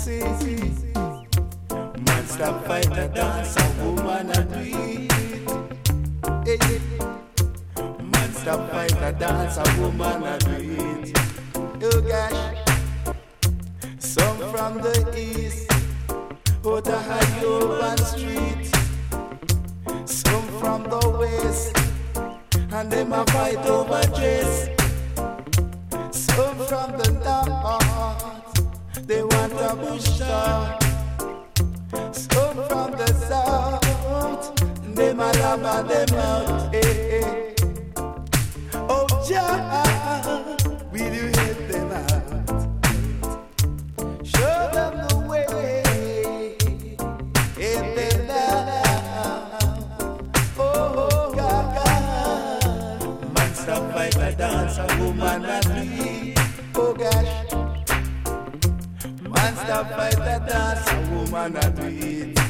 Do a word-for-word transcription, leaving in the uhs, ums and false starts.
See, man stop fight a dance, a woman a do it. Hey, man stop fight a dance, a woman a do it. Oh gosh, some from the east, out a high urban street. Some from the west, and them a fight over dress. Some from the north, they want a bush shot. Some from the south, them a lava them out. Hey, hey. Oh Jah, will you help them out? Show them the way, help them down. Oh God, God. Man stop fight a dance, a woman a do. Oh gosh, man stop fight a dance, a woman a do it.